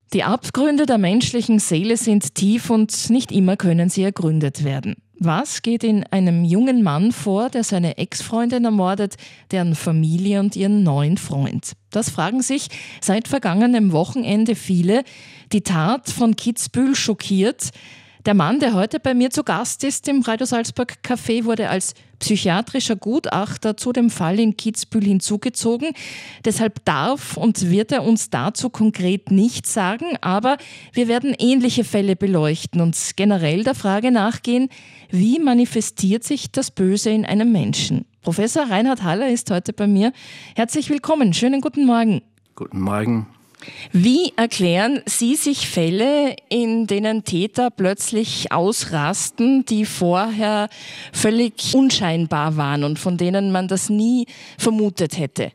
Die Abgründe der menschlichen Seele sind tief und nicht immer können sie ergründet werden. Was geht in einem jungen Mann vor, der seine Ex-Freundin ermordet, deren Familie und ihren neuen Freund? Das fragen sich seit vergangenem Wochenende viele. Die Tat von Kitzbühel schockiert. Der Mann, der heute bei mir zu Gast ist im Radio Salzburg Café, wurde als psychiatrischer Gutachter zu dem Fall in Kitzbühel hinzugezogen. Deshalb darf und wird er uns dazu konkret nichts sagen, aber wir werden ähnliche Fälle beleuchten und generell der Frage nachgehen, wie manifestiert sich das Böse in einem Menschen? Professor Reinhard Haller ist heute bei mir. Herzlich willkommen, schönen guten Morgen. Guten Morgen. Wie erklären Sie sich Fälle, in denen Täter plötzlich ausrasten, die vorher völlig unscheinbar waren und von denen man das nie vermutet hätte?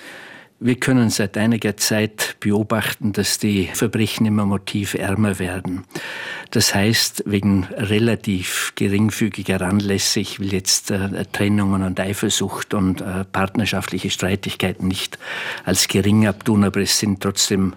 Wir können seit einiger Zeit beobachten, dass die Verbrechen immer motivärmer werden. Das heißt, wegen relativ geringfügiger Anlässe, ich will jetzt Trennungen und Eifersucht und partnerschaftliche Streitigkeiten nicht als gering abtun, aber es sind trotzdem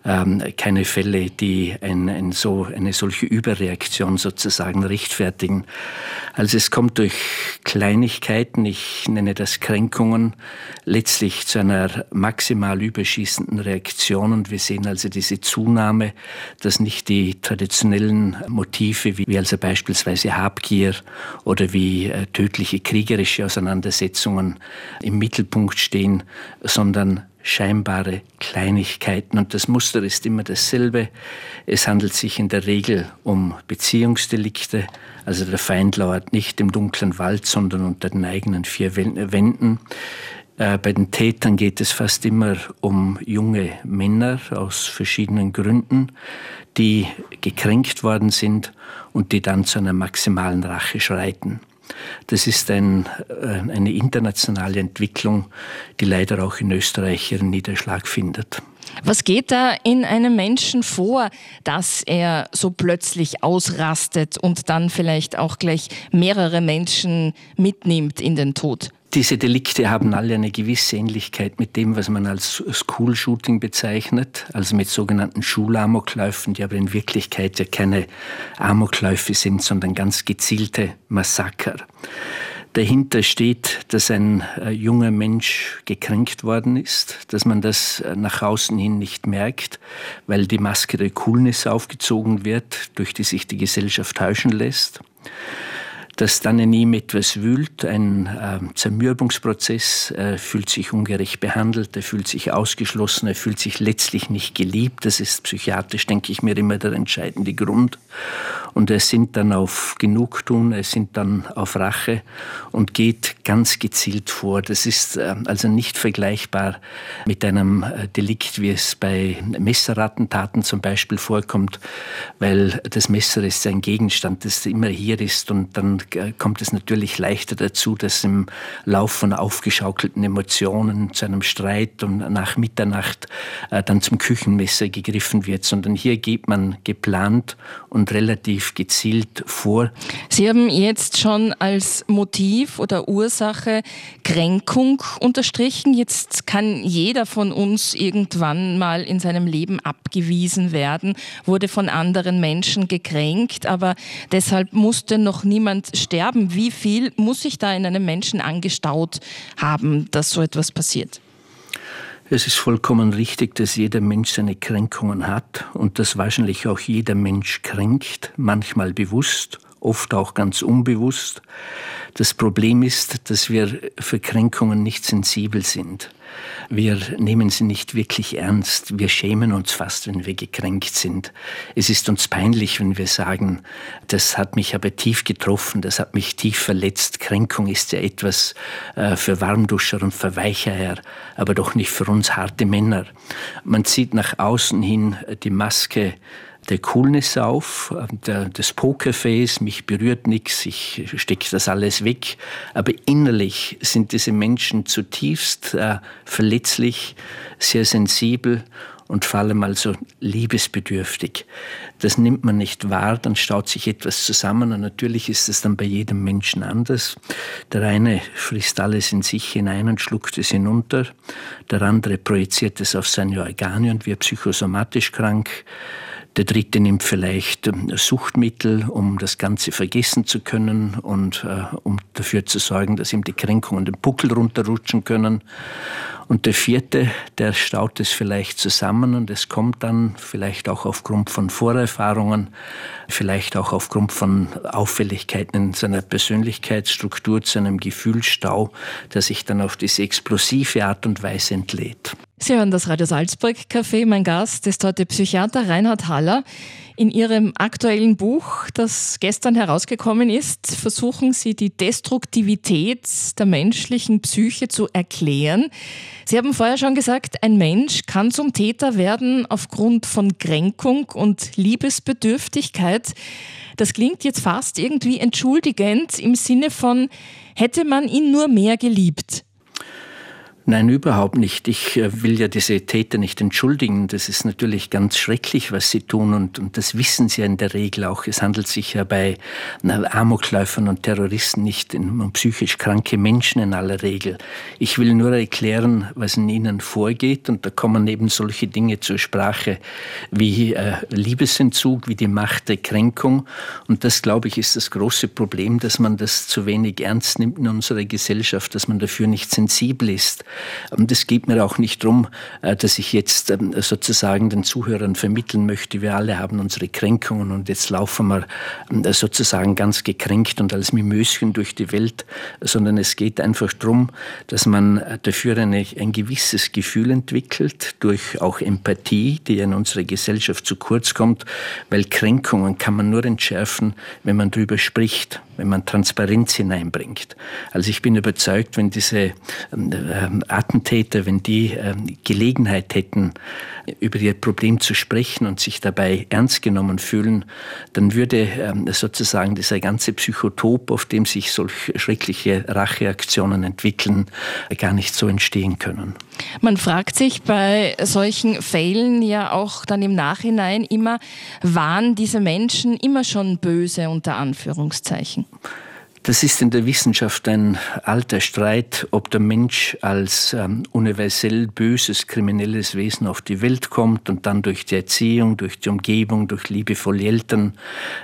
keine Fälle, die eine solche Überreaktion sozusagen rechtfertigen. Also es kommt durch Kleinigkeiten, ich nenne das Kränkungen, letztlich zu einer maximal überschießenden Reaktion, und wir sehen also diese Zunahme, dass nicht die traditionellen Motive wie also beispielsweise Habgier oder wie tödliche kriegerische Auseinandersetzungen im Mittelpunkt stehen, sondern scheinbare Kleinigkeiten. Und das Muster ist immer dasselbe. Es handelt sich in der Regel um Beziehungsdelikte. Also der Feind lauert nicht im dunklen Wald, sondern unter den eigenen vier Wänden. Bei den Tätern geht es fast immer um junge Männer aus verschiedenen Gründen, die gekränkt worden sind und die dann zu einer maximalen Rache schreiten. Das ist eine internationale Entwicklung, die leider auch in Österreich ihren Niederschlag findet. Was geht da in einem Menschen vor, dass er so plötzlich ausrastet und dann vielleicht auch gleich mehrere Menschen mitnimmt in den Tod? Diese Delikte haben alle eine gewisse Ähnlichkeit mit dem, was man als School-Shooting bezeichnet, also mit sogenannten Schulamokläufen, die aber in Wirklichkeit ja keine Amokläufe sind, sondern ganz gezielte Massaker. Dahinter steht, dass ein junger Mensch gekränkt worden ist, dass man das nach außen hin nicht merkt, weil die Maske der Coolness aufgezogen wird, durch die sich die Gesellschaft täuschen lässt. Dass dann in ihm etwas wühlt, ein Zermürbungsprozess, fühlt sich ungerecht behandelt, er fühlt sich ausgeschlossen, er fühlt sich letztlich nicht geliebt. Das ist psychiatrisch, denke ich mir, immer der entscheidende Grund. Und er sinnt dann auf Genugtuung, er sinnt dann auf Rache und geht ganz gezielt vor. Das ist also nicht vergleichbar mit einem Delikt, wie es bei Messerattentaten zum Beispiel vorkommt, weil das Messer ist ein Gegenstand, das immer hier ist, und dann kommt es natürlich leichter dazu, dass im Lauf von aufgeschaukelten Emotionen zu einem Streit und nach Mitternacht dann zum Küchenmesser gegriffen wird, sondern hier geht man geplant und relativ gezielt vor. Sie haben jetzt schon als Motiv oder Ursache Kränkung unterstrichen. Jetzt kann jeder von uns irgendwann mal in seinem Leben abgewiesen werden, wurde von anderen Menschen gekränkt, aber deshalb musste noch niemand sterben. Wie viel muss sich da in einem Menschen angestaut haben, dass so etwas passiert? Es ist vollkommen richtig, dass jeder Mensch seine Kränkungen hat und dass wahrscheinlich auch jeder Mensch kränkt, manchmal bewusst, oft auch ganz unbewusst. Das Problem ist, dass wir für Kränkungen nicht sensibel sind. Wir nehmen sie nicht wirklich ernst. Wir schämen uns fast, wenn wir gekränkt sind. Es ist uns peinlich, wenn wir sagen, das hat mich aber tief getroffen, das hat mich tief verletzt. Kränkung ist ja etwas für Warmduscher und für Weicheier, aber doch nicht für uns harte Männer. Man zieht nach außen hin die Maske der Coolness auf, das Pokerface, mich berührt nichts, ich stecke das alles weg. Aber innerlich sind diese Menschen zutiefst verletzlich, sehr sensibel und vor allem also liebesbedürftig. Das nimmt man nicht wahr, dann staut sich etwas zusammen und natürlich ist es dann bei jedem Menschen anders. Der eine frisst alles in sich hinein und schluckt es hinunter, der andere projiziert es auf seine Organe und wird psychosomatisch krank. Der dritte nimmt vielleicht Suchtmittel, um das Ganze vergessen zu können und um dafür zu sorgen, dass ihm die Kränkungen den Buckel runterrutschen können. Und der vierte, der staut es vielleicht zusammen und es kommt dann vielleicht auch aufgrund von Vorerfahrungen, vielleicht auch aufgrund von Auffälligkeiten in seiner Persönlichkeitsstruktur zu einem Gefühlsstau, der sich dann auf diese explosive Art und Weise entlädt. Sie hören das Radio Salzburg Café. Mein Gast ist heute Psychiater Reinhard Haller. In Ihrem aktuellen Buch, das gestern herausgekommen ist, versuchen Sie, die Destruktivität der menschlichen Psyche zu erklären. Sie haben vorher schon gesagt, ein Mensch kann zum Täter werden aufgrund von Kränkung und Liebesbedürftigkeit. Das klingt jetzt fast irgendwie entschuldigend im Sinne von, hätte man ihn nur mehr geliebt. Nein, überhaupt nicht. Ich will ja diese Täter nicht entschuldigen. Das ist natürlich ganz schrecklich, was sie tun und das wissen sie ja in der Regel auch. Es handelt sich ja bei Amokläufern und Terroristen nicht um psychisch kranke Menschen in aller Regel. Ich will nur erklären, was in ihnen vorgeht und da kommen eben solche Dinge zur Sprache wie Liebesentzug, wie die Macht der Kränkung und das, glaube ich, ist das große Problem, dass man das zu wenig ernst nimmt in unserer Gesellschaft, dass man dafür nicht sensibel ist. Und es geht mir auch nicht darum, dass ich jetzt sozusagen den Zuhörern vermitteln möchte, wir alle haben unsere Kränkungen und jetzt laufen wir sozusagen ganz gekränkt und als Mimöschen durch die Welt, sondern es geht einfach darum, dass man dafür ein gewisses Gefühl entwickelt, durch auch Empathie, die in unserer Gesellschaft zu kurz kommt, weil Kränkungen kann man nur entschärfen, wenn man darüber spricht, wenn man Transparenz hineinbringt. Also ich bin überzeugt, wenn diese Attentäter, wenn die Gelegenheit hätten, über ihr Problem zu sprechen und sich dabei ernst genommen fühlen, dann würde sozusagen dieser ganze Psychotop, auf dem sich solch schreckliche Racheaktionen entwickeln, gar nicht so entstehen können. Man fragt sich bei solchen Fällen ja auch dann im Nachhinein immer, waren diese Menschen immer schon böse unter Anführungszeichen? Das ist in der Wissenschaft ein alter Streit, ob der Mensch als universell böses, kriminelles Wesen auf die Welt kommt und dann durch die Erziehung, durch die Umgebung, durch liebevolle Eltern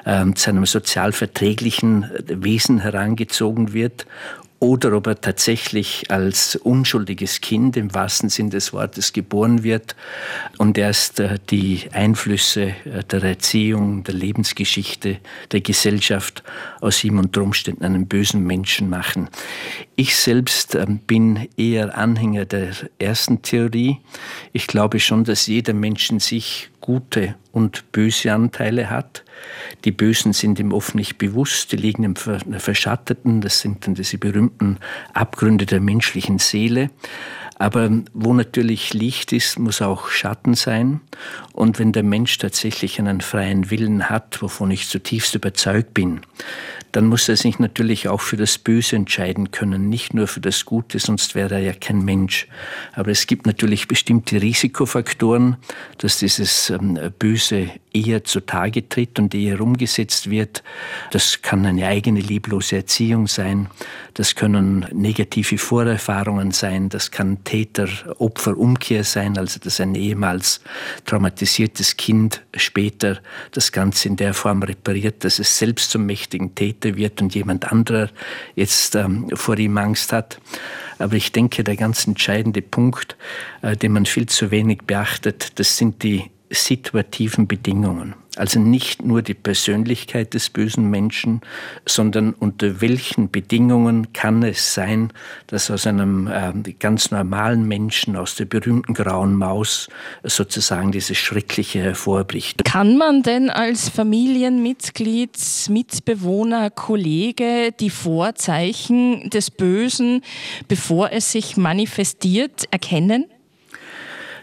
zu einem sozial verträglichen Wesen herangezogen wird. Oder ob er tatsächlich als unschuldiges Kind im wahrsten Sinn des Wortes geboren wird und erst die Einflüsse der Erziehung, der Lebensgeschichte, der Gesellschaft aus ihm unter Umständen einen bösen Menschen machen. Ich selbst bin eher Anhänger der ersten Theorie. Ich glaube schon, dass jeder Mensch in sich gute und böse Anteile hat. Die Bösen sind ihm oft nicht bewusst, die liegen im Verschatteten, das sind dann diese berühmten Abgründe der menschlichen Seele. Aber wo natürlich Licht ist, muss auch Schatten sein. Und wenn der Mensch tatsächlich einen freien Willen hat, wovon ich zutiefst überzeugt bin, dann muss er sich natürlich auch für das Böse entscheiden können, nicht nur für das Gute, sonst wäre er ja kein Mensch. Aber es gibt natürlich bestimmte Risikofaktoren, dass dieses Böse eher zutage tritt und eher umgesetzt wird. Das kann eine eigene lieblose Erziehung sein, das können negative Vorerfahrungen sein, das kann Täter-Opfer-Umkehr sein, also dass ein ehemals traumatisiertes Kind später das Ganze in der Form repariert, dass es selbst zum mächtigen Täter wird und jemand anderer jetzt vor ihm Angst hat. Aber ich denke, der ganz entscheidende Punkt, den man viel zu wenig beachtet, das sind die situativen Bedingungen. Also nicht nur die Persönlichkeit des bösen Menschen, sondern unter welchen Bedingungen kann es sein, dass aus einem ganz normalen Menschen, aus der berühmten grauen Maus, sozusagen dieses Schreckliche hervorbricht. Kann man denn als Familienmitglied, Mitbewohner, Kollege die Vorzeichen des Bösen, bevor es sich manifestiert, erkennen?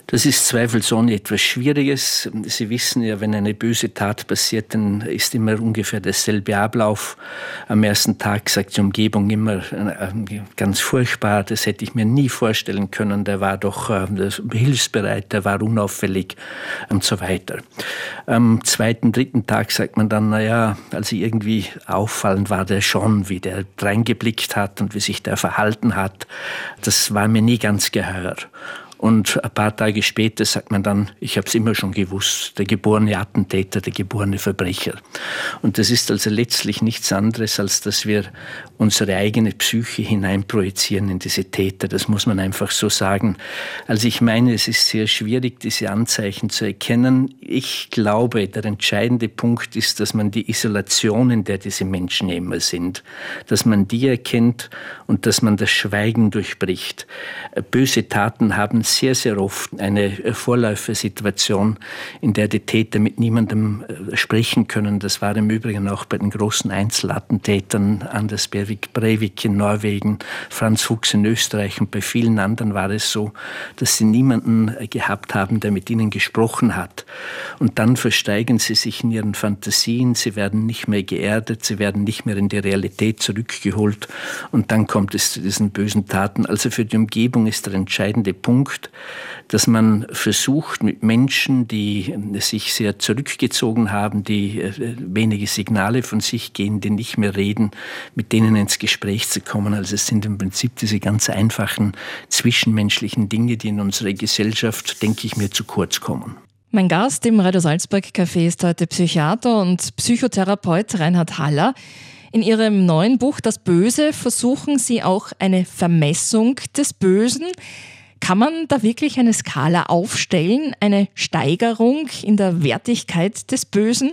Das ist zweifelsohne etwas Schwieriges. Sie wissen ja, wenn eine böse Tat passiert, dann ist immer ungefähr derselbe Ablauf. Am ersten Tag sagt die Umgebung immer ganz furchtbar, das hätte ich mir nie vorstellen können, der war doch hilfsbereit, der war unauffällig und so weiter. Am zweiten, dritten Tag sagt man dann, also irgendwie auffallend war der schon, wie der reingeblickt hat und wie sich der verhalten hat. Das war mir nie ganz geheuer. Und ein paar Tage später sagt man dann, ich habe es immer schon gewusst, der geborene Attentäter, der geborene Verbrecher. Und das ist also letztlich nichts anderes, als dass wir unsere eigene Psyche hineinprojizieren in diese Täter. Das muss man einfach so sagen. Also ich meine, es ist sehr schwierig, diese Anzeichen zu erkennen. Ich glaube, der entscheidende Punkt ist, dass man die Isolation, in der diese Menschen immer sind, dass man die erkennt und dass man das Schweigen durchbricht. Böse Taten haben sehr, sehr oft eine Vorläufersituation, in der die Täter mit niemandem sprechen können. Das war im Übrigen auch bei den großen Einzelattentätern, Anders Breivik in Norwegen, Franz Fuchs in Österreich und bei vielen anderen war es so, dass sie niemanden gehabt haben, der mit ihnen gesprochen hat. Und dann versteigen sie sich in ihren Fantasien, sie werden nicht mehr geerdet, sie werden nicht mehr in die Realität zurückgeholt und dann kommt es zu diesen bösen Taten. Also für die Umgebung ist der entscheidende Punkt, dass man versucht, mit Menschen, die sich sehr zurückgezogen haben, die wenige Signale von sich geben, die nicht mehr reden, mit denen ins Gespräch zu kommen. Also es sind im Prinzip diese ganz einfachen zwischenmenschlichen Dinge, die in unserer Gesellschaft, denke ich mir, zu kurz kommen. Mein Gast im Radio Salzburg Café ist heute Psychiater und Psychotherapeut Reinhard Haller. In Ihrem neuen Buch Das Böse versuchen Sie auch eine Vermessung des Bösen. Kann man da wirklich eine Skala aufstellen, eine Steigerung in der Wertigkeit des Bösen?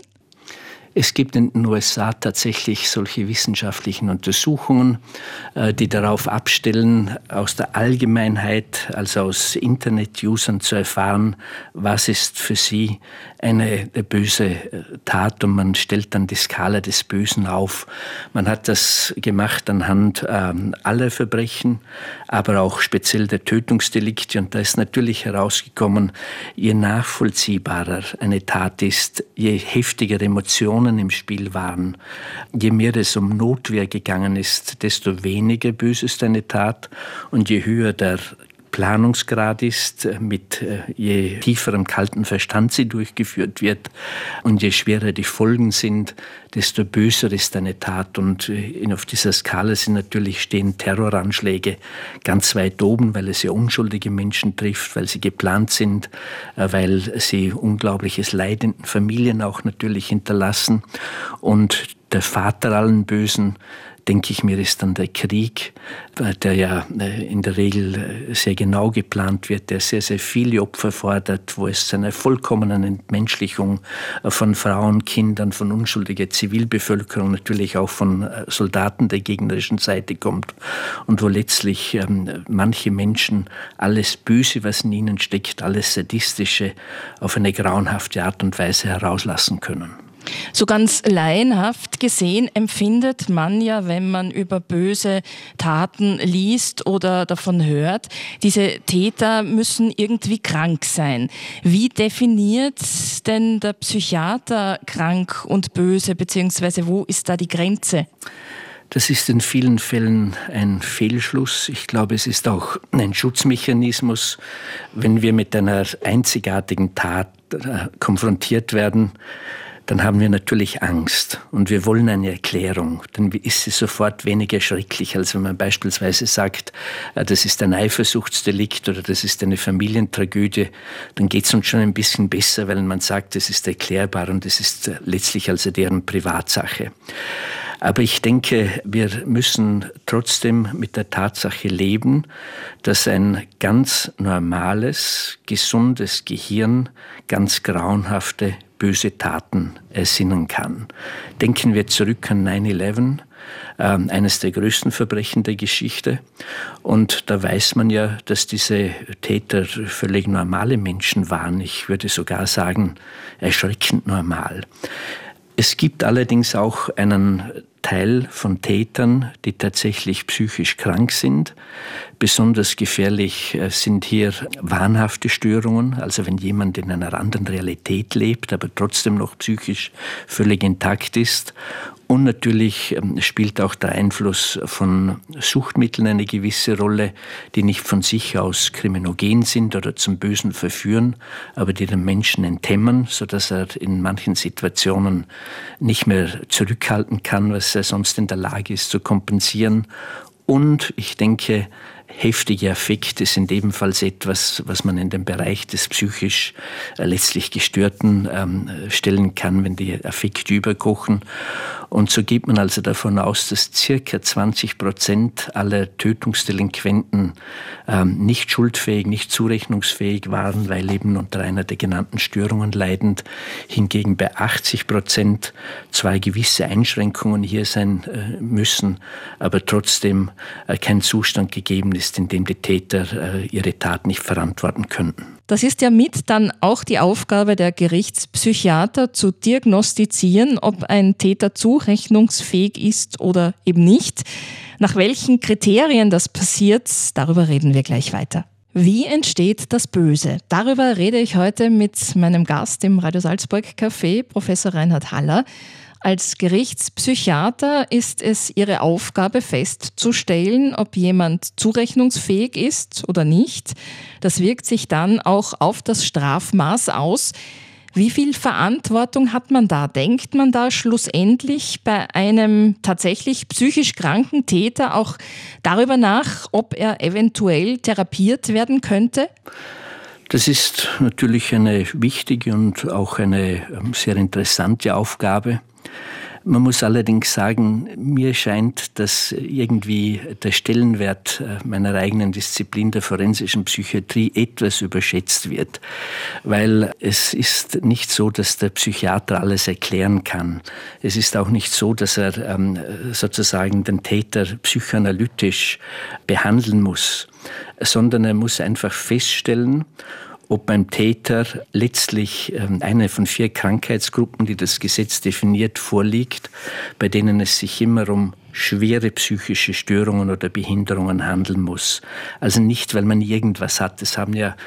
Es gibt in den USA tatsächlich solche wissenschaftlichen Untersuchungen, die darauf abstellen, aus der Allgemeinheit, also aus Internet-Usern zu erfahren, was ist für sie eine böse Tat, und man stellt dann die Skala des Bösen auf. Man hat das gemacht anhand aller Verbrechen, aber auch speziell der Tötungsdelikte, und da ist natürlich herausgekommen, je nachvollziehbarer eine Tat ist, je heftiger Emotionen im Spiel waren, je mehr es um Notwehr gegangen ist, desto weniger böse ist eine Tat, und je höher der Planungsgrad ist, mit je tieferem kalten Verstand sie durchgeführt wird und je schwerer die Folgen sind, desto böser ist eine Tat. Und auf dieser Skala stehen Terroranschläge ganz weit oben, weil es ja unschuldige Menschen trifft, weil sie geplant sind, weil sie unglaubliches Leid in Familien auch natürlich hinterlassen. Und der Vater allen Bösen, denke ich mir, ist dann der Krieg, der ja in der Regel sehr genau geplant wird, der sehr, sehr viele Opfer fordert, wo es zu einer vollkommenen Entmenschlichung von Frauen, Kindern, von unschuldiger Zivilbevölkerung, natürlich auch von Soldaten der gegnerischen Seite kommt, und wo letztlich manche Menschen alles Böse, was in ihnen steckt, alles Sadistische auf eine grauenhafte Art und Weise herauslassen können. So ganz laienhaft gesehen empfindet man ja, wenn man über böse Taten liest oder davon hört, diese Täter müssen irgendwie krank sein. Wie definiert denn der Psychiater krank und böse, beziehungsweise wo ist da die Grenze? Das ist in vielen Fällen ein Fehlschluss. Ich glaube, es ist auch ein Schutzmechanismus. Wenn wir mit einer einzigartigen Tat konfrontiert werden, dann haben wir natürlich Angst und wir wollen eine Erklärung. Dann ist sie sofort weniger schrecklich, als wenn man beispielsweise sagt, das ist ein Eifersuchtsdelikt oder das ist eine Familientragödie. Dann geht es uns schon ein bisschen besser, weil man sagt, das ist erklärbar und es ist letztlich also deren Privatsache. Aber ich denke, wir müssen trotzdem mit der Tatsache leben, dass ein ganz normales, gesundes Gehirn ganz grauenhafte, böse Taten ersinnen kann. Denken wir zurück an 9/11, eines der größten Verbrechen der Geschichte. Und da weiß man ja, dass diese Täter völlig normale Menschen waren. Ich würde sogar sagen, erschreckend normal. Es gibt allerdings auch einen Teil von Tätern, die tatsächlich psychisch krank sind. Besonders gefährlich sind hier wahnhafte Störungen, also wenn jemand in einer anderen Realität lebt, aber trotzdem noch psychisch völlig intakt ist. Und natürlich spielt auch der Einfluss von Suchtmitteln eine gewisse Rolle, die nicht von sich aus kriminogen sind oder zum Bösen verführen, aber die den Menschen enthemmen, sodass er in manchen Situationen nicht mehr zurückhalten kann, was er sonst in der Lage ist zu kompensieren. Und ich denke, heftige Affekte sind ebenfalls etwas, was man in den Bereich des psychisch letztlich Gestörten stellen kann, wenn die Affekte überkochen. Und so geht man also davon aus, dass circa 20% aller Tötungsdelinquenten nicht schuldfähig, nicht zurechnungsfähig waren, weil eben unter einer der genannten Störungen leidend. Hingegen bei 80% zwar gewisse Einschränkungen hier sein müssen, aber trotzdem kein Zustand gegeben ist, in dem die Täter ihre Tat nicht verantworten könnten. Das ist ja mit dann auch die Aufgabe der Gerichtspsychiater, zu diagnostizieren, ob ein Täter zurechnungsfähig ist oder eben nicht. Nach welchen Kriterien das passiert, darüber reden wir gleich weiter. Wie entsteht das Böse? Darüber rede ich heute mit meinem Gast im Radio Salzburg Café, Professor Reinhard Haller. Als Gerichtspsychiater ist es Ihre Aufgabe festzustellen, ob jemand zurechnungsfähig ist oder nicht. Das wirkt sich dann auch auf das Strafmaß aus. Wie viel Verantwortung hat man da? Denkt man da schlussendlich bei einem tatsächlich psychisch kranken Täter auch darüber nach, ob er eventuell therapiert werden könnte? Das ist natürlich eine wichtige und auch eine sehr interessante Aufgabe. Man muss allerdings sagen, mir scheint, dass irgendwie der Stellenwert meiner eigenen Disziplin der forensischen Psychiatrie etwas überschätzt wird. Weil es ist nicht so, dass der Psychiater alles erklären kann. Es ist auch nicht so, dass er sozusagen den Täter psychoanalytisch behandeln muss, sondern er muss einfach feststellen, ob beim Täter letztlich eine von 4 Krankheitsgruppen, die das Gesetz definiert, vorliegt, bei denen es sich immer um schwere psychische Störungen oder Behinderungen handeln muss. Also nicht, weil man irgendwas hat. Es haben ja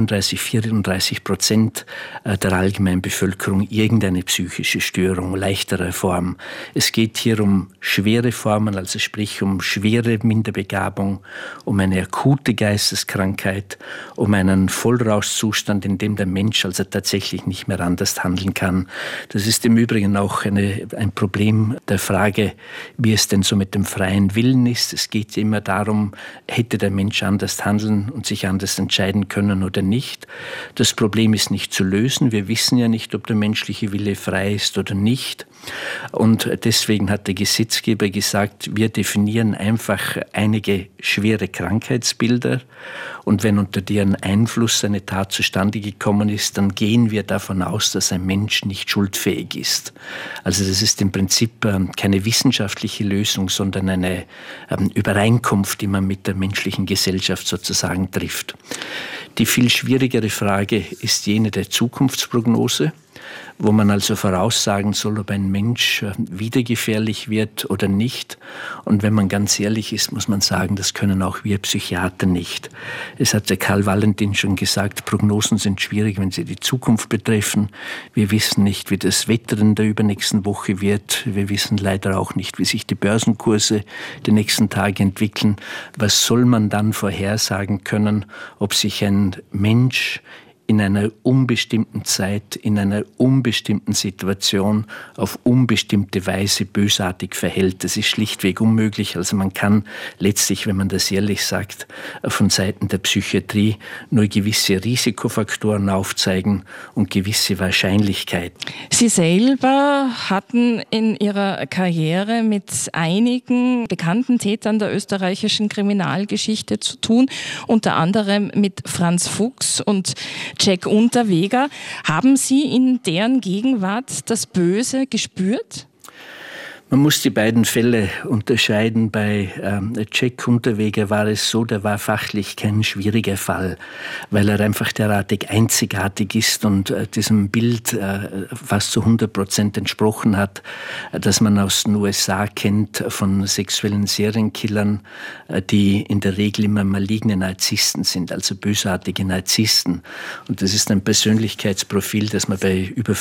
34% der allgemeinen Bevölkerung irgendeine psychische Störung, leichterer Form. Es geht hier um schwere Formen, also sprich um schwere Minderbegabung, um eine akute Geisteskrankheit, um einen Vollrauschzustand, in dem der Mensch also tatsächlich nicht mehr anders handeln kann. Das ist im Übrigen auch ein Problem der Frage, wie es denn so mit dem freien Willen ist. Es geht immer darum, hätte der Mensch anders handeln und sich anders entscheiden können oder nicht. Das Problem ist nicht zu lösen. Wir wissen ja nicht, ob der menschliche Wille frei ist oder nicht. Und deswegen hat der Gesetzgeber gesagt, wir definieren einfach einige schwere Krankheitsbilder und wenn unter deren Einfluss eine Tat zustande gekommen ist, dann gehen wir davon aus, dass ein Mensch nicht schuldfähig ist. Also das ist im Prinzip keine wissenschaftliche Lösung, sondern eine Übereinkunft, die man mit der menschlichen Gesellschaft sozusagen trifft. Die viel schwierigere Frage ist jene der Zukunftsprognose, wo man also voraussagen soll, ob ein Mensch wieder gefährlich wird oder nicht. Und wenn man ganz ehrlich ist, muss man sagen, das können auch wir Psychiater nicht. Es hat der Karl Valentin schon gesagt, Prognosen sind schwierig, wenn sie die Zukunft betreffen. Wir wissen nicht, wie das Wetter in der übernächsten Woche wird. Wir wissen leider auch nicht, wie sich die Börsenkurse die nächsten Tage entwickeln. Was soll man dann vorhersagen können, ob sich ein Mensch in einer unbestimmten Zeit, in einer unbestimmten Situation auf unbestimmte Weise bösartig verhält. Das ist schlichtweg unmöglich. Also man kann letztlich, wenn man das ehrlich sagt, von Seiten der Psychiatrie nur gewisse Risikofaktoren aufzeigen und gewisse Wahrscheinlichkeiten. Sie selber hatten in Ihrer Karriere mit einigen bekannten Tätern der österreichischen Kriminalgeschichte zu tun, unter anderem mit Franz Fuchs und Jack Unterweger. Haben Sie in deren Gegenwart das Böse gespürt? Man muss die beiden Fälle unterscheiden. Bei Jack Unterweger war es so, der war fachlich kein schwieriger Fall, weil er einfach derartig einzigartig ist und diesem Bild fast zu 100% entsprochen hat, das man aus den USA kennt von sexuellen Serienkillern, die in der Regel immer maligne Narzissten sind, also bösartige Narzissten. Und das ist ein Persönlichkeitsprofil, das man bei über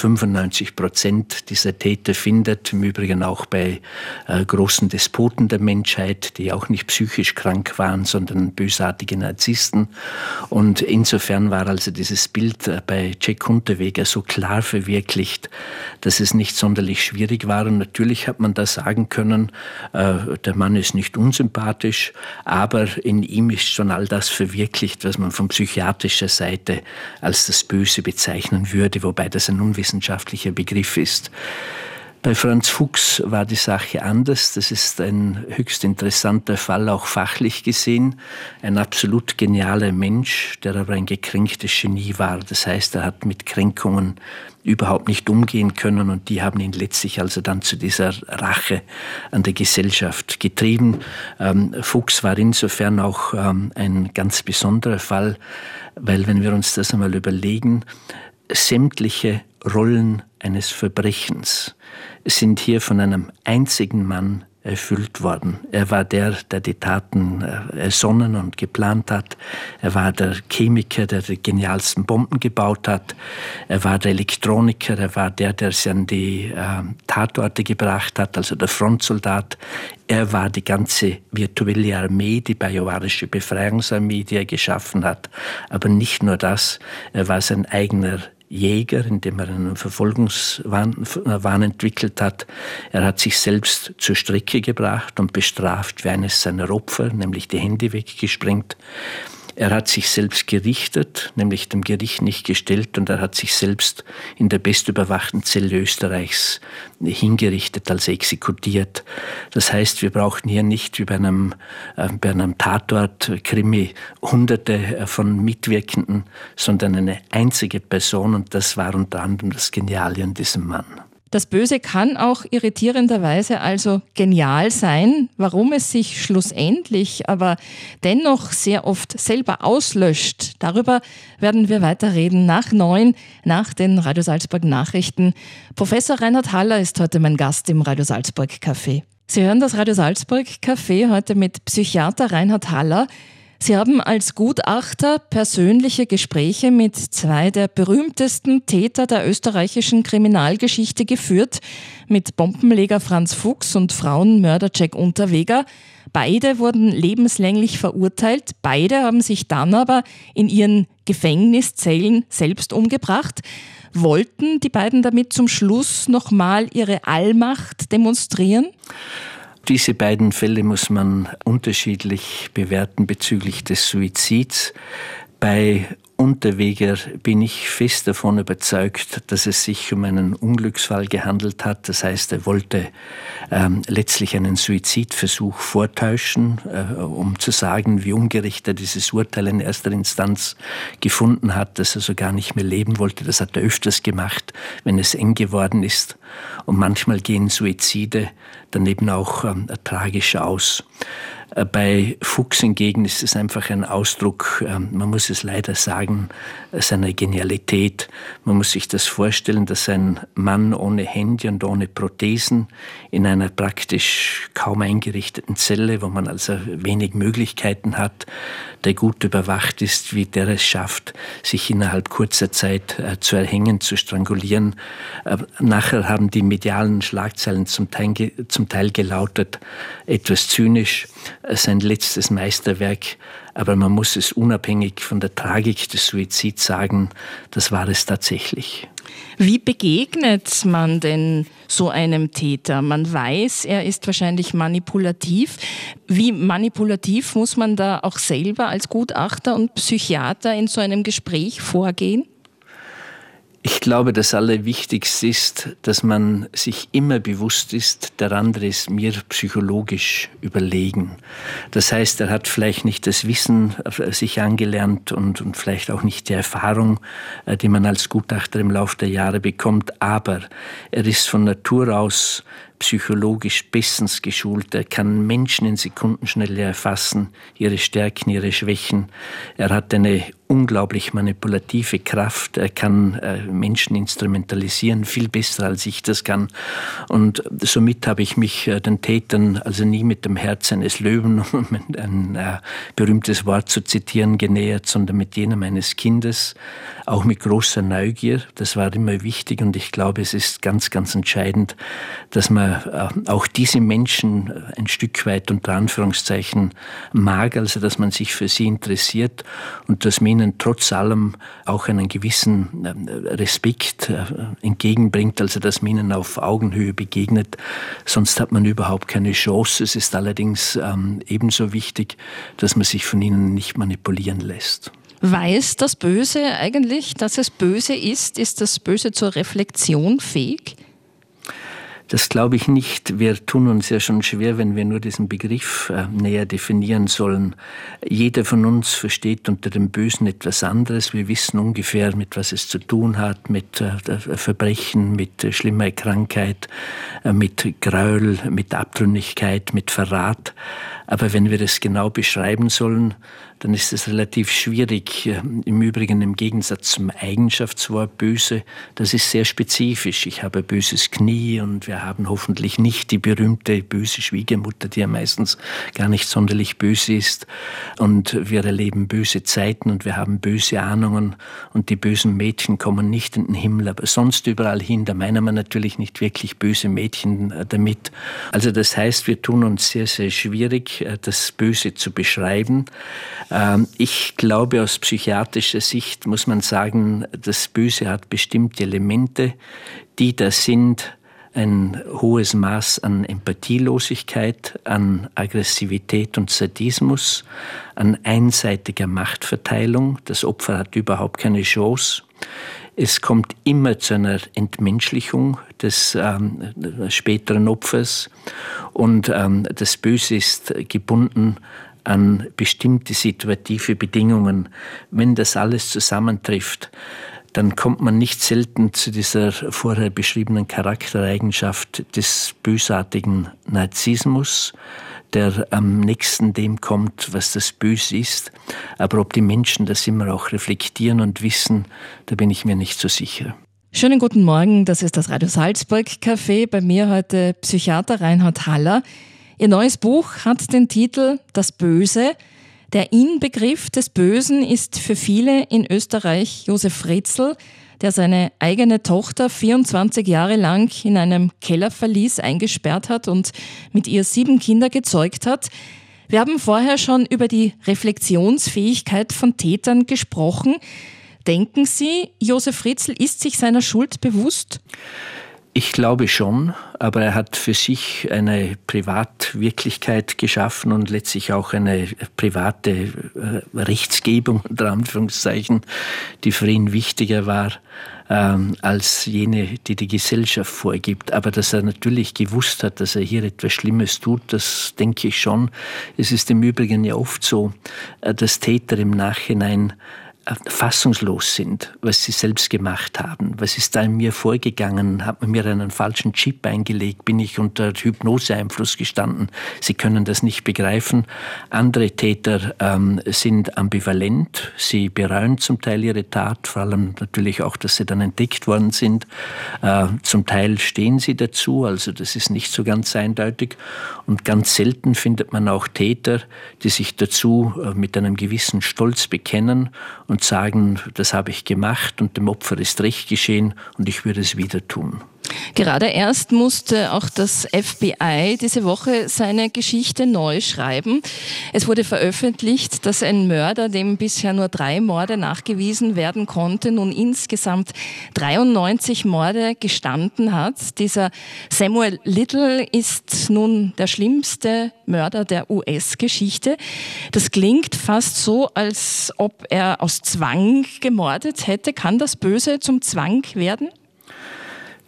95% dieser Täter findet, im Übrigen auch bei großen Despoten der Menschheit, die auch nicht psychisch krank waren, sondern bösartige Narzissten. Und insofern war also dieses Bild bei Jack Unterweger so klar verwirklicht, dass es nicht sonderlich schwierig war. Und natürlich hat man da sagen können, der Mann ist nicht unsympathisch, aber in ihm ist schon all das verwirklicht, was man von psychiatrischer Seite als das Böse bezeichnen würde, wobei das ein unwissenschaftlicher Begriff ist. Bei Franz Fuchs war die Sache anders. Das ist ein höchst interessanter Fall, auch fachlich gesehen. Ein absolut genialer Mensch, der aber ein gekränktes Genie war. Das heißt, er hat mit Kränkungen überhaupt nicht umgehen können und die haben ihn letztlich also dann zu dieser Rache an der Gesellschaft getrieben. Fuchs war insofern auch ein ganz besonderer Fall, weil wenn wir uns das einmal überlegen, sämtliche Rollen eines Verbrechens sind hier von einem einzigen Mann erfüllt worden. Er war der die Taten ersonnen und geplant hat. Er war der Chemiker, der die genialsten Bomben gebaut hat. Er war der Elektroniker. Er war der sie an die Tatorte gebracht hat, also der Frontsoldat. Er war die ganze virtuelle Armee, die bajuwarische Befreiungsarmee, die er geschaffen hat. Aber nicht nur das, er war sein eigener Jäger, indem er einen Verfolgungswahn entwickelt hat. Er hat sich selbst zur Strecke gebracht und bestraft wie eines seiner Opfer, nämlich die Hände weggesprengt. Er hat sich selbst gerichtet, nämlich dem Gericht nicht gestellt, und er hat sich selbst in der bestüberwachten Zelle Österreichs hingerichtet, also exekutiert. Das heißt, wir brauchen hier nicht wie bei einem Tatort-Krimi Hunderte von Mitwirkenden, sondern eine einzige Person, und das war unter anderem das Geniale an diesem Mann. Das Böse kann auch irritierenderweise also genial sein, warum es sich schlussendlich aber dennoch sehr oft selber auslöscht. Darüber werden wir weiter reden nach 9, nach den Radio Salzburg Nachrichten. Professor Reinhard Haller ist heute mein Gast im Radio Salzburg Café. Sie hören das Radio Salzburg Café heute mit Psychiater Reinhard Haller. Sie haben als Gutachter persönliche Gespräche mit zwei der berühmtesten Täter der österreichischen Kriminalgeschichte geführt, mit Bombenleger Franz Fuchs und Frauenmörder Jack Unterweger. Beide wurden lebenslänglich verurteilt, beide haben sich dann aber in ihren Gefängniszellen selbst umgebracht. Wollten die beiden damit zum Schluss nochmal ihre Allmacht demonstrieren? Diese beiden Fälle muss man unterschiedlich bewerten bezüglich des Suizids. Bei Unterweger bin ich fest davon überzeugt, dass es sich um einen Unglücksfall gehandelt hat. Das heißt, er wollte letztlich einen Suizidversuch vortäuschen, um zu sagen, wie ungerecht er dieses Urteil in erster Instanz gefunden hat, dass er so gar nicht mehr leben wollte. Das hat er öfters gemacht, wenn es eng geworden ist. Und manchmal gehen Suizide dann eben auch tragisch aus. Bei Fuchs hingegen ist es einfach ein Ausdruck, man muss es leider sagen, seiner Genialität. Man muss sich das vorstellen, dass ein Mann ohne Hände und ohne Prothesen in einer praktisch kaum eingerichteten Zelle, wo man also wenig Möglichkeiten hat, der gut überwacht ist, wie der es schafft, sich innerhalb kurzer Zeit zu erhängen, zu strangulieren. Nachher haben die medialen Schlagzeilen zum Teil gelautet, etwas zynisch, sein letztes Meisterwerk, aber man muss es unabhängig von der Tragik des Suizids sagen, das war es tatsächlich. Wie begegnet man denn so einem Täter? Man weiß, er ist wahrscheinlich manipulativ. Wie manipulativ muss man da auch selber als Gutachter und Psychiater in so einem Gespräch vorgehen? Ich glaube, das Allerwichtigste ist, dass man sich immer bewusst ist, der andere ist mir psychologisch überlegen. Das heißt, er hat vielleicht nicht das Wissen sich angelernt und vielleicht auch nicht die Erfahrung, die man als Gutachter im Laufe der Jahre bekommt, aber er ist von Natur aus psychologisch bestens geschult. Er kann Menschen in Sekundenschnelle erfassen, ihre Stärken, ihre Schwächen. Er hat eine unglaublich manipulative Kraft. Er kann Menschen instrumentalisieren, viel besser als ich das kann. Und somit habe ich mich den Tätern also nie mit dem Herz eines Löwen, um ein berühmtes Wort zu zitieren, genähert, sondern mit jenem eines Kindes, auch mit großer Neugier. Das war immer wichtig und ich glaube, es ist ganz, ganz entscheidend, dass man auch diese Menschen ein Stück weit unter Anführungszeichen mag, also dass man sich für sie interessiert und dass man ihnen trotz allem auch einen gewissen Respekt entgegenbringt, also dass man ihnen auf Augenhöhe begegnet. Sonst hat man überhaupt keine Chance. Es ist allerdings ebenso wichtig, dass man sich von ihnen nicht manipulieren lässt. Weiß das Böse eigentlich, dass es böse ist? Ist das Böse zur Reflexion fähig? Das glaube ich nicht. Wir tun uns ja schon schwer, wenn wir nur diesen Begriff näher definieren sollen. Jeder von uns versteht unter dem Bösen etwas anderes. Wir wissen ungefähr, mit was es zu tun hat, mit Verbrechen, mit schlimmer Krankheit, mit Gräuel, mit Abtrünnigkeit, mit Verrat. Aber wenn wir das genau beschreiben sollen, dann ist es relativ schwierig. Im Übrigen im Gegensatz zum Eigenschaftswort böse, das ist sehr spezifisch. Ich habe ein böses Knie und wir haben hoffentlich nicht die berühmte böse Schwiegermutter, die ja meistens gar nicht sonderlich böse ist. Und wir erleben böse Zeiten und wir haben böse Ahnungen und die bösen Mädchen kommen nicht in den Himmel, aber sonst überall hin, da meinen wir natürlich nicht wirklich böse Mädchen damit. Also das heißt, wir tun uns sehr, sehr schwierig, das Böse zu beschreiben. Ich glaube, aus psychiatrischer Sicht muss man sagen, das Böse hat bestimmte Elemente, die da sind: ein hohes Maß an Empathielosigkeit, an Aggressivität und Sadismus, an einseitiger Machtverteilung. Das Opfer hat überhaupt keine Chance. Es kommt immer zu einer Entmenschlichung des späteren Opfers und das Böse ist gebunden an bestimmte situative Bedingungen. Wenn das alles zusammentrifft, dann kommt man nicht selten zu dieser vorher beschriebenen Charaktereigenschaft des bösartigen Narzissmus, der am nächsten dem kommt, was das Böse ist. Aber ob die Menschen das immer auch reflektieren und wissen, da bin ich mir nicht so sicher. Schönen guten Morgen, das ist das Radio Salzburg Café. Bei mir heute Psychiater Reinhard Haller. Ihr neues Buch hat den Titel »Das Böse«. Der Inbegriff des Bösen ist für viele in Österreich Josef Fritzl, der seine eigene Tochter 24 Jahre lang in einem Kellerverlies eingesperrt hat und mit ihr 7 Kinder gezeugt hat. Wir haben vorher schon über die Reflexionsfähigkeit von Tätern gesprochen. Denken Sie, Josef Fritzl ist sich seiner Schuld bewusst? Ich glaube schon, aber er hat für sich eine Privatwirklichkeit geschaffen und letztlich auch eine private Rechtsgebung, unter Anführungszeichen, die für ihn wichtiger war als jene, die die Gesellschaft vorgibt. Aber dass er natürlich gewusst hat, dass er hier etwas Schlimmes tut, das denke ich schon. Es ist im Übrigen ja oft so, dass Täter im Nachhinein fassungslos sind, was sie selbst gemacht haben. Was ist da in mir vorgegangen? Hat man mir einen falschen Chip eingelegt? Bin ich unter Hypnoseeinfluss gestanden? Sie können das nicht begreifen. Andere Täter sind ambivalent. Sie bereuen zum Teil ihre Tat, vor allem natürlich auch, dass sie dann entdeckt worden sind. Zum Teil stehen sie dazu, also das ist nicht so ganz eindeutig. Und ganz selten findet man auch Täter, die sich dazu mit einem gewissen Stolz bekennen und sagen, das habe ich gemacht und dem Opfer ist recht geschehen und ich würde es wieder tun. Gerade erst musste auch das FBI diese Woche seine Geschichte neu schreiben. Es wurde veröffentlicht, dass ein Mörder, dem bisher nur 3 Morde nachgewiesen werden konnte, nun insgesamt 93 Morde gestanden hat. Dieser Samuel Little ist nun der schlimmste Mörder der US-Geschichte. Das klingt fast so, als ob er aus Zwang gemordet hätte. Kann das Böse zum Zwang werden?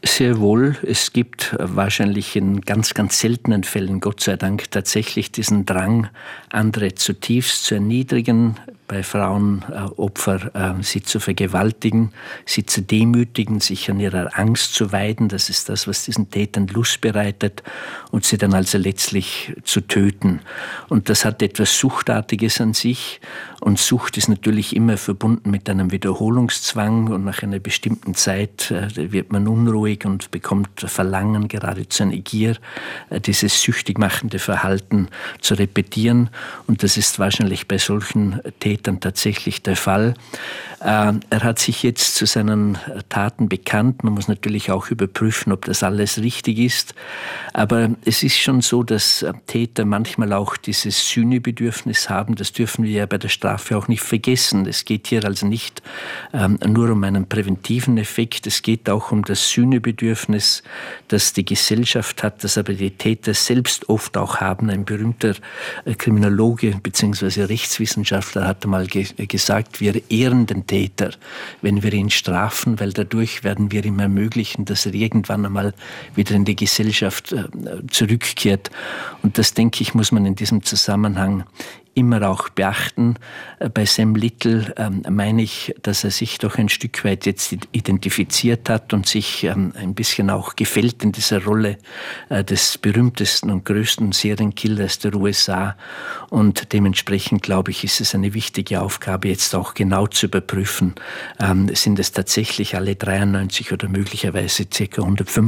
Sehr wohl. Es gibt wahrscheinlich in ganz, ganz seltenen Fällen, Gott sei Dank, tatsächlich diesen Drang, andere zutiefst zu erniedrigen, bei Frauen Opfer sie zu vergewaltigen, sie zu demütigen, sich an ihrer Angst zu weiden. Das ist das, was diesen Tätern Lust bereitet und sie dann also letztlich zu töten. Und das hat etwas Suchtartiges an sich. Und Sucht ist natürlich immer verbunden mit einem Wiederholungszwang und nach einer bestimmten Zeit wird man unruhig und bekommt Verlangen, geradezu eine Gier, dieses süchtig machende Verhalten zu repetieren. Und das ist wahrscheinlich bei solchen Tätern tatsächlich der Fall. Er hat sich jetzt zu seinen Taten bekannt. Man muss natürlich auch überprüfen, ob das alles richtig ist. Aber es ist schon so, dass Täter manchmal auch dieses Sühnebedürfnis haben. Das dürfen wir ja bei der Strafe auch nicht vergessen. Es geht hier also nicht nur um einen präventiven Effekt. Es geht auch um das Sühnebedürfnis, das die Gesellschaft hat, das aber die Täter selbst oft auch haben. Ein berühmter Kriminologe bzw. Rechtswissenschaftler hat mal gesagt, wir ehren den Täter, wenn wir ihn strafen, weil dadurch werden wir ihm ermöglichen, dass er irgendwann einmal wieder in die Gesellschaft zurückkehrt. Und das, denke ich, muss man in diesem Zusammenhang immer auch beachten. Bei Sam Little meine ich, dass er sich doch ein Stück weit jetzt identifiziert hat und sich ein bisschen auch gefällt in dieser Rolle des berühmtesten und größten Serienkillers der USA. Und dementsprechend, glaube ich, ist es eine wichtige Aufgabe, jetzt auch genau zu überprüfen, sind es tatsächlich alle 93 oder möglicherweise ca.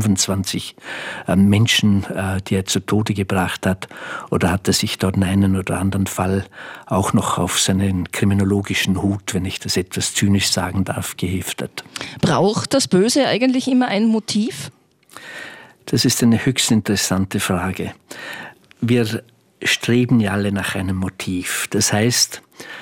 125 Menschen, die er zu Tode gebracht hat, oder hat er sich dort in einen oder anderen Fall auch noch auf seinen kriminologischen Hut, wenn ich das etwas zynisch sagen darf, geheftet. Braucht das Böse eigentlich immer ein Motiv? Das ist eine höchst interessante Frage. Wir streben ja alle nach einem Motiv. Das heißt,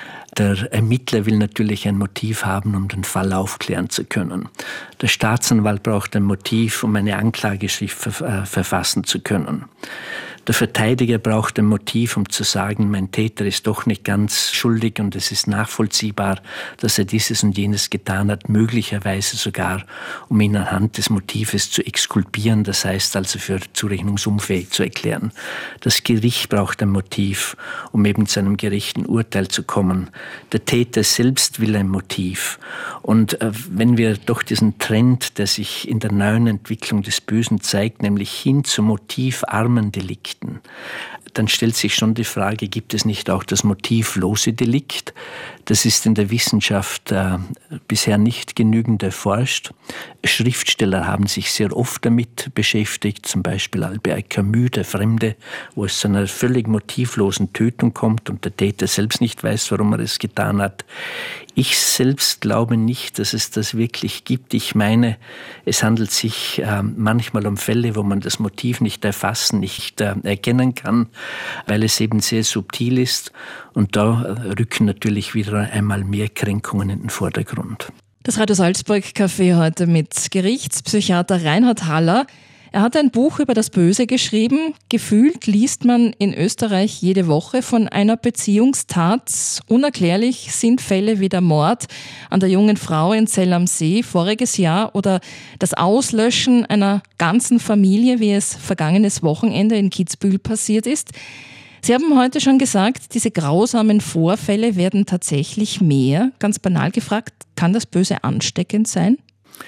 der Ermittler will natürlich ein Motiv haben, um den Fall aufklären zu können. Der Staatsanwalt braucht ein Motiv, um eine Anklageschrift verfassen zu können. Der Verteidiger braucht ein Motiv, um zu sagen, mein Täter ist doch nicht ganz schuldig und es ist nachvollziehbar, dass er dieses und jenes getan hat, möglicherweise sogar, um ihn anhand des Motives zu exkulpieren, das heißt also für zurechnungsunfähig zu erklären. Das Gericht braucht ein Motiv, um eben zu einem gerechten Urteil zu kommen. Der Täter selbst will ein Motiv. Und wenn wir doch diesen Trend, der sich in der neuen Entwicklung des Bösen zeigt, nämlich hin zu motivarmen Delikten, dann stellt sich schon die Frage, gibt es nicht auch das motivlose Delikt? Das ist in der Wissenschaft bisher nicht genügend erforscht. Schriftsteller haben sich sehr oft damit beschäftigt, zum Beispiel Albert Camus, der Fremde, wo es zu einer völlig motivlosen Tötung kommt und der Täter selbst nicht weiß, warum er es getan hat. Ich selbst glaube nicht, dass es das wirklich gibt. Ich meine, es handelt sich manchmal um Fälle, wo man das Motiv nicht erfassen, nicht erkennen kann, weil es eben sehr subtil ist. Und da rücken natürlich wieder einmal mehr Kränkungen in den Vordergrund. Das Radio Salzburg Café heute mit Gerichtspsychiater Reinhard Haller. Er hat ein Buch über das Böse geschrieben. Gefühlt liest man in Österreich jede Woche von einer Beziehungstat. Unerklärlich sind Fälle wie der Mord an der jungen Frau in Zell am See voriges Jahr oder das Auslöschen einer ganzen Familie, wie es vergangenes Wochenende in Kitzbühel passiert ist. Sie haben heute schon gesagt, diese grausamen Vorfälle werden tatsächlich mehr. Ganz banal gefragt, kann das Böse ansteckend sein?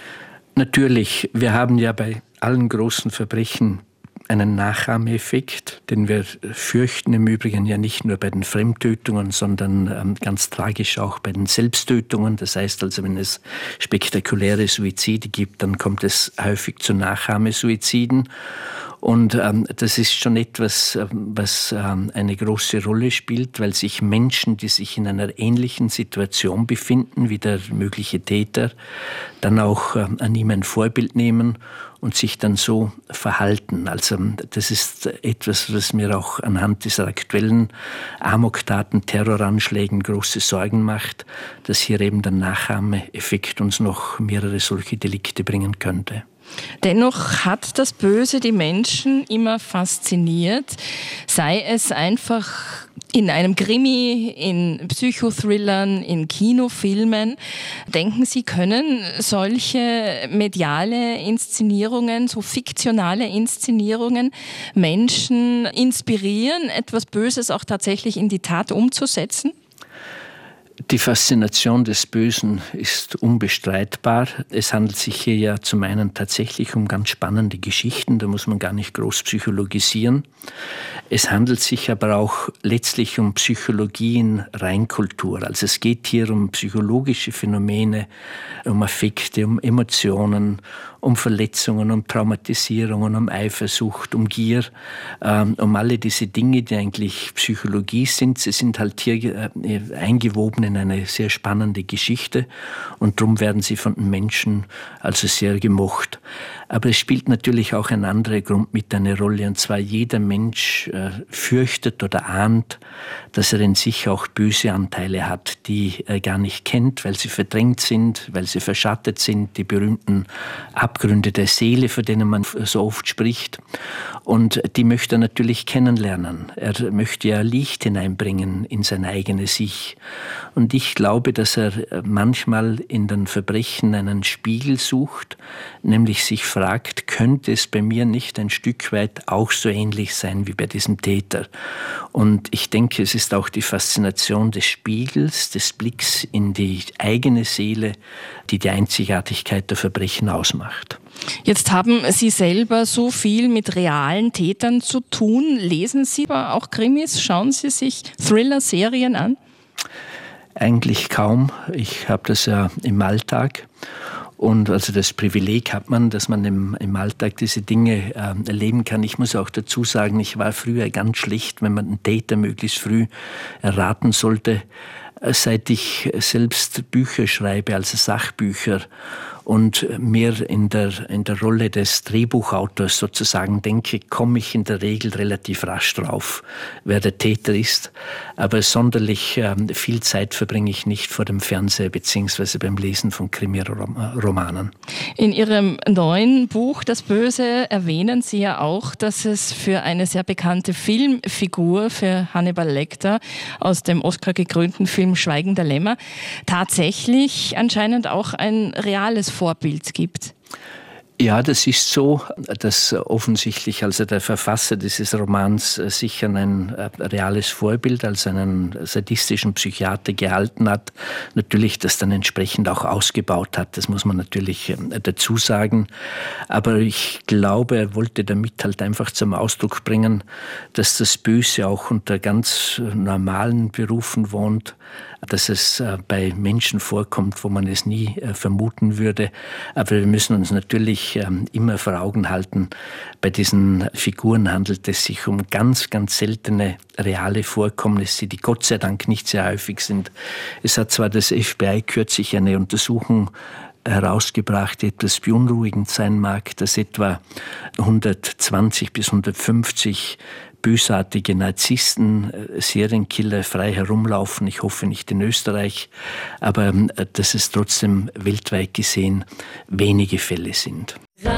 Natürlich, wir haben ja bei allen großen Verbrechen einen Nachahmeeffekt, den wir fürchten im Übrigen ja nicht nur bei den Fremdtötungen, sondern ganz tragisch auch bei den Selbsttötungen. Das heißt also, wenn es spektakuläre Suizide gibt, dann kommt es häufig zu Nachahmesuiziden. Und das ist schon etwas, was eine große Rolle spielt, weil sich Menschen, die sich in einer ähnlichen Situation befinden wie der mögliche Täter, dann auch an ihm ein Vorbild nehmen und sich dann so verhalten. Also das ist etwas, was mir auch anhand dieser aktuellen Amoktaten, Terroranschlägen große Sorgen macht, dass hier eben der Nachahmeeffekt uns noch mehrere solche Delikte bringen könnte. Dennoch hat das Böse die Menschen immer fasziniert, sei es einfach In einem Krimi, in Psychothrillern, in Kinofilmen. Denken Sie, können solche mediale Inszenierungen, so fiktionale Inszenierungen Menschen inspirieren, etwas Böses auch tatsächlich in die Tat umzusetzen? Die Faszination des Bösen ist unbestreitbar. Es handelt sich hier ja zum einen tatsächlich um ganz spannende Geschichten, da muss man gar nicht groß psychologisieren. Es handelt sich aber auch letztlich um Psychologie in Reinkultur. Also es geht hier um psychologische Phänomene, um Affekte, um Emotionen, um Verletzungen, um Traumatisierungen, um Eifersucht, um Gier, um alle diese Dinge, die eigentlich Psychologie sind. Sie sind halt hier eingewoben in eine sehr spannende Geschichte und darum werden sie von den Menschen also sehr gemocht. Aber es spielt natürlich auch ein anderer Grund mit eine Rolle, und zwar jeder Mensch fürchtet oder ahnt, dass er in sich auch böse Anteile hat, die er gar nicht kennt, weil sie verdrängt sind, weil sie verschattet sind, die berühmten Abgründe der Seele, von denen man so oft spricht. Und die möchte er natürlich kennenlernen. Er möchte ja Licht hineinbringen in sein eigenes Ich. Und ich glaube, dass er manchmal in den Verbrechen einen Spiegel sucht, nämlich sich fragt, könnte es bei mir nicht ein Stück weit auch so ähnlich sein wie bei diesem Täter? Und ich denke, es ist auch die Faszination des Spiegels, des Blicks in die eigene Seele, die die Einzigartigkeit der Verbrechen ausmacht. Jetzt haben Sie selber so viel mit realen Tätern zu tun. Lesen Sie aber auch Krimis? Schauen Sie sich Thriller-Serien an? Eigentlich kaum. Ich habe das ja im Alltag. Und also das Privileg hat man, dass man im Alltag diese Dinge erleben kann. Ich muss auch dazu sagen, ich war früher ganz schlecht, wenn man einen Täter möglichst früh erraten sollte. Seit ich selbst Bücher schreibe, also Sachbücher, und mehr in der Rolle des Drehbuchautors sozusagen denke, komme ich in der Regel relativ rasch drauf, wer der Täter ist. Aber sonderlich viel Zeit verbringe ich nicht vor dem Fernseher bzw. beim Lesen von Krimiromanen. In Ihrem neuen Buch Das Böse erwähnen Sie ja auch, dass es für eine sehr bekannte Filmfigur, für Hannibal Lecter aus dem Oscar-gekrönten Film Schweigen der Lämmer, tatsächlich anscheinend auch ein reales Vorbild gibt. Ja, das ist so, dass offensichtlich also der Verfasser dieses Romans sich an ein reales Vorbild als einen sadistischen Psychiater gehalten hat. Natürlich das dann entsprechend auch ausgebaut hat, das muss man natürlich dazu sagen. Aber ich glaube, er wollte damit halt einfach zum Ausdruck bringen, dass das Böse auch unter ganz normalen Berufen wohnt, dass es bei Menschen vorkommt, wo man es nie vermuten würde. Aber wir müssen uns natürlich immer vor Augen halten, bei diesen Figuren handelt es sich um ganz, ganz seltene reale Vorkommnisse, die Gott sei Dank nicht sehr häufig sind. Es hat zwar das FBI kürzlich eine Untersuchung herausgebracht, die etwas beunruhigend sein mag, dass etwa 120 bis 150 bösartige Narzissten, Serienkiller frei herumlaufen. Ich hoffe nicht in Österreich, aber dass es trotzdem weltweit gesehen wenige Fälle sind.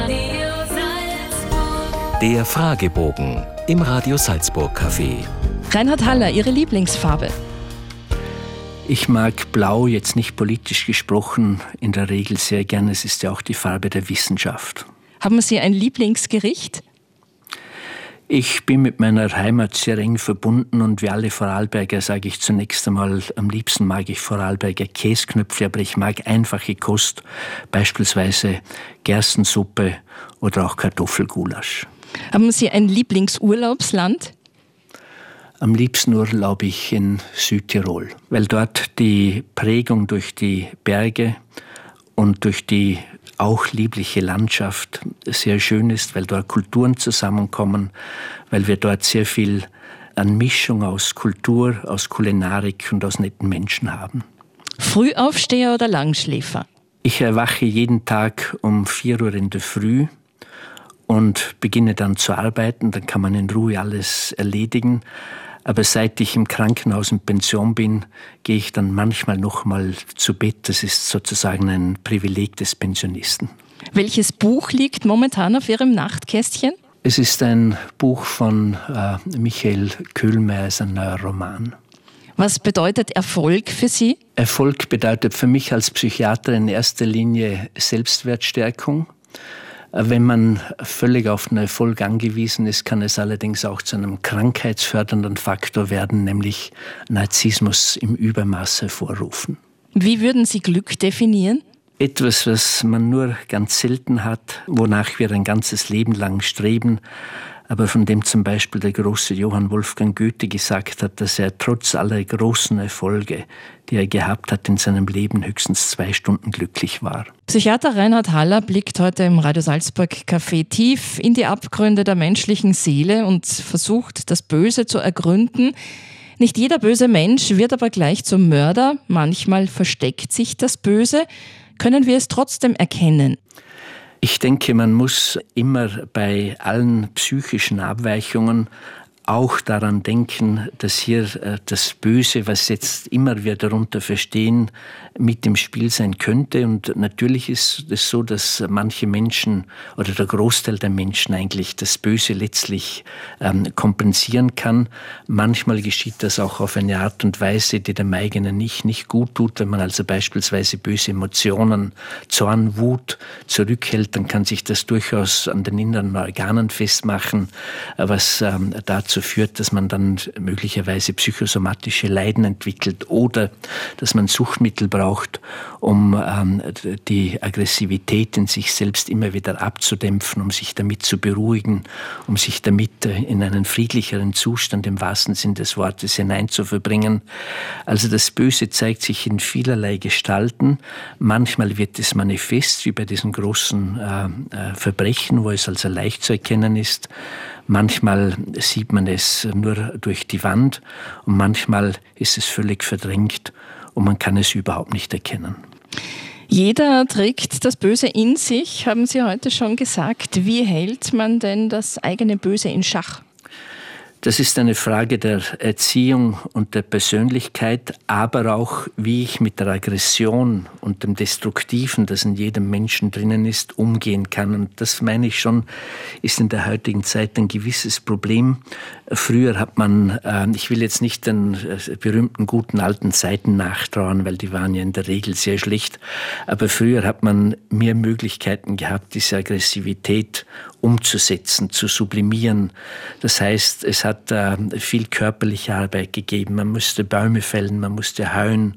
Der Fragebogen im Radio Salzburg Café. Reinhard Haller, Ihre Lieblingsfarbe? Ich mag Blau, jetzt nicht politisch gesprochen, in der Regel sehr gerne. Es ist ja auch die Farbe der Wissenschaft. Haben Sie ein Lieblingsgericht? Ich bin mit meiner Heimat sehr eng verbunden und wie alle Vorarlberger sage ich zunächst einmal, am liebsten mag ich Vorarlberger Käsknöpfle, aber ich mag einfache Kost, beispielsweise Gerstensuppe oder auch Kartoffelgulasch. Haben Sie ein Lieblingsurlaubsland? Am liebsten urlaube ich in Südtirol, weil dort die Prägung durch die Berge und durch die auch liebliche Landschaft sehr schön ist, weil dort Kulturen zusammenkommen, weil wir dort sehr viel an Mischung aus Kultur, aus Kulinarik und aus netten Menschen haben. Frühaufsteher oder Langschläfer? Ich erwache jeden Tag um 4 Uhr in der Früh und beginne dann zu arbeiten. Dann kann man in Ruhe alles erledigen. Aber seit ich im Krankenhaus in Pension bin, gehe ich dann manchmal noch mal zu Bett. Das ist sozusagen ein Privileg des Pensionisten. Welches Buch liegt momentan auf Ihrem Nachtkästchen? Es ist ein Buch von Michael Köhlmeier, ein neuer Roman. Was bedeutet Erfolg für Sie? Erfolg bedeutet für mich als Psychiater in erster Linie Selbstwertstärkung. Wenn man völlig auf den Erfolg angewiesen ist, kann es allerdings auch zu einem krankheitsfördernden Faktor werden, nämlich Narzissmus im Übermaß hervorrufen. Wie würden Sie Glück definieren? Etwas, was man nur ganz selten hat, wonach wir ein ganzes Leben lang streben, aber von dem zum Beispiel der große Johann Wolfgang Goethe gesagt hat, dass er trotz aller großen Erfolge, die er gehabt hat in seinem Leben, höchstens 2 Stunden glücklich war. Psychiater Reinhard Haller blickt heute im Radio Salzburg Café tief in die Abgründe der menschlichen Seele und versucht, das Böse zu ergründen. Nicht jeder böse Mensch wird aber gleich zum Mörder. Manchmal versteckt sich das Böse. Können wir es trotzdem erkennen? Ich denke, man muss immer bei allen psychischen Abweichungen auch daran denken, dass hier das Böse, was jetzt immer wir darunter verstehen, mit im Spiel sein könnte. Und natürlich ist es so, dass manche Menschen oder der Großteil der Menschen eigentlich das Böse letztlich kompensieren kann. Manchmal geschieht das auch auf eine Art und Weise, die dem eigenen nicht gut tut. Wenn man also beispielsweise böse Emotionen, Zorn, Wut zurückhält, dann kann sich das durchaus an den inneren Organen festmachen, was dazu führt, dass man dann möglicherweise psychosomatische Leiden entwickelt oder dass man Suchtmittel braucht, um die Aggressivität in sich selbst immer wieder abzudämpfen, um sich damit zu beruhigen, um sich damit in einen friedlicheren Zustand im wahrsten Sinn des Wortes hineinzuverbringen. Also das Böse zeigt sich in vielerlei Gestalten. Manchmal wird es manifest, wie bei diesen großen Verbrechen, wo es also leicht zu erkennen ist. Manchmal sieht man es nur durch die Wand und manchmal ist es völlig verdrängt und man kann es überhaupt nicht erkennen. Jeder trägt das Böse in sich, haben Sie heute schon gesagt. Wie hält man denn das eigene Böse in Schach? Das ist eine Frage der Erziehung und der Persönlichkeit, aber auch, wie ich mit der Aggression und dem Destruktiven, das in jedem Menschen drinnen ist, umgehen kann. Und das, meine ich schon, ist in der heutigen Zeit ein gewisses Problem. Früher hat man, ich will jetzt nicht den berühmten guten alten Zeiten nachtrauern, weil die waren ja in der Regel sehr schlecht, aber früher hat man mehr Möglichkeiten gehabt, diese Aggressivität umzusetzen, zu sublimieren. Das heißt, es hat viel körperliche Arbeit gegeben. Man musste Bäume fällen, man musste heuen.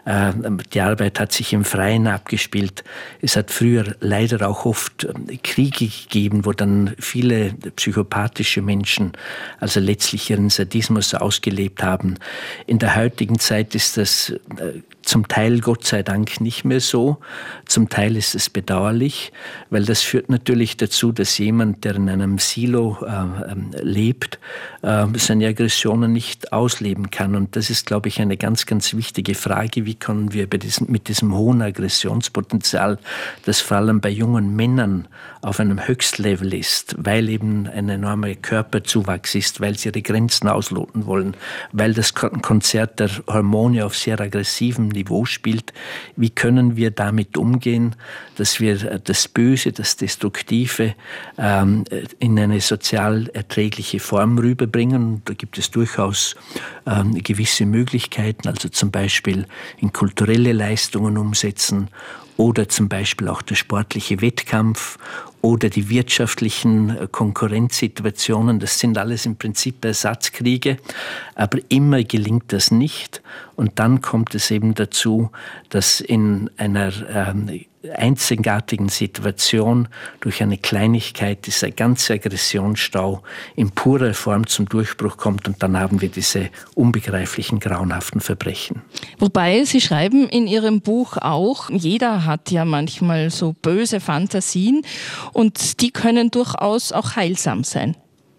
Die Arbeit hat sich im Freien abgespielt. Es hat früher leider auch oft Kriege gegeben, wo dann viele psychopathische Menschen also letztlich ihren Sadismus ausgelebt haben. In der heutigen Zeit ist das zum Teil Gott sei Dank nicht mehr so. Zum Teil ist es bedauerlich, weil das führt natürlich dazu, dass jemand, der in einem Silo lebt, seine Aggressionen nicht ausleben kann. Und das ist, glaube ich, eine ganz, ganz wichtige Frage. Wie können wir mit diesem hohen Aggressionspotenzial, das vor allem bei jungen Männern auf einem Höchstlevel ist, weil eben ein enormer Körperzuwachs ist, weil sie ihre Grenzen ausloten wollen, weil das Konzert der Hormone auf sehr aggressivem Niveau spielt. Wie können wir damit umgehen, dass wir das Böse, das Destruktive in eine sozial erträgliche Form rüberbringen? Da gibt es durchaus gewisse Möglichkeiten, also zum Beispiel in kulturelle Leistungen umsetzen oder zum Beispiel auch der sportliche Wettkampf oder die wirtschaftlichen Konkurrenzsituationen. Das sind alles im Prinzip Ersatzkriege, aber immer gelingt das nicht. Und dann kommt es eben dazu, dass in einer einzigartigen Situation durch eine Kleinigkeit dieser ganze Aggressionsstau in purer Form zum Durchbruch kommt und dann haben wir diese unbegreiflichen, grauenhaften Verbrechen. Wobei Sie schreiben in Ihrem Buch auch, jeder hat ja manchmal so böse Fantasien und die können durchaus auch heilsam sein.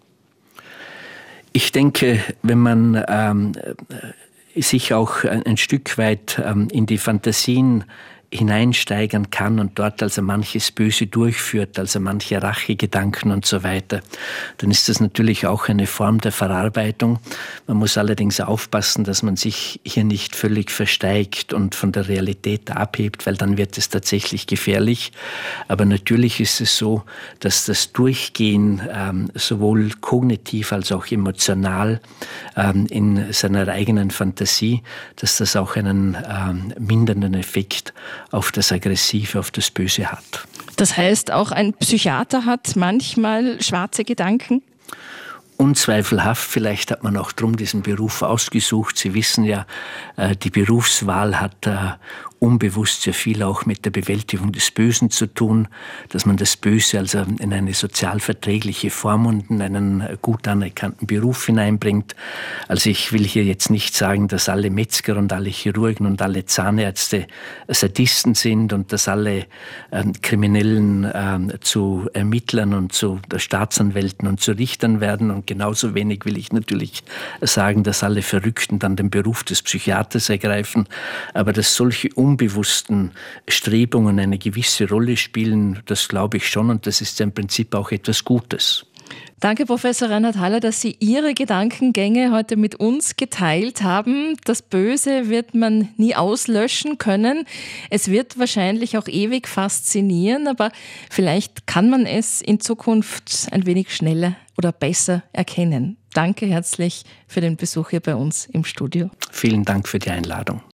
Ich denke, wenn man sich auch ein Stück weit in die Fantasien hineinsteigern kann und dort also manches Böse durchführt, also manche Rachegedanken und so weiter, dann ist das natürlich auch eine Form der Verarbeitung. Man muss allerdings aufpassen, dass man sich hier nicht völlig versteigt und von der Realität abhebt, weil dann wird es tatsächlich gefährlich. Aber natürlich ist es so, dass das Durchgehen sowohl kognitiv als auch emotional in seiner eigenen Fantasie, dass das auch einen mindernden Effekt auf das Aggressive, auf das Böse hat. Das heißt, auch ein Psychiater hat manchmal schwarze Gedanken? Unzweifelhaft, vielleicht hat man auch drum diesen Beruf ausgesucht. Sie wissen ja, die Berufswahl hat unbewusst sehr viel auch mit der Bewältigung des Bösen zu tun, dass man das Böse also in eine sozial verträgliche Form und in einen gut anerkannten Beruf hineinbringt. Also ich will hier jetzt nicht sagen, dass alle Metzger und alle Chirurgen und alle Zahnärzte Sadisten sind und dass alle Kriminellen zu Ermittlern und zu Staatsanwälten und zu Richtern werden. Und genauso wenig will ich natürlich sagen, dass alle Verrückten dann den Beruf des Psychiaters ergreifen, aber dass solche unbewussten Strebungen eine gewisse Rolle spielen, das glaube ich schon und das ist im Prinzip auch etwas Gutes. Danke, Professor Reinhard Haller, dass Sie Ihre Gedankengänge heute mit uns geteilt haben. Das Böse wird man nie auslöschen können. Es wird wahrscheinlich auch ewig faszinieren, aber vielleicht kann man es in Zukunft ein wenig schneller oder besser erkennen. Danke herzlich für den Besuch hier bei uns im Studio. Vielen Dank für die Einladung.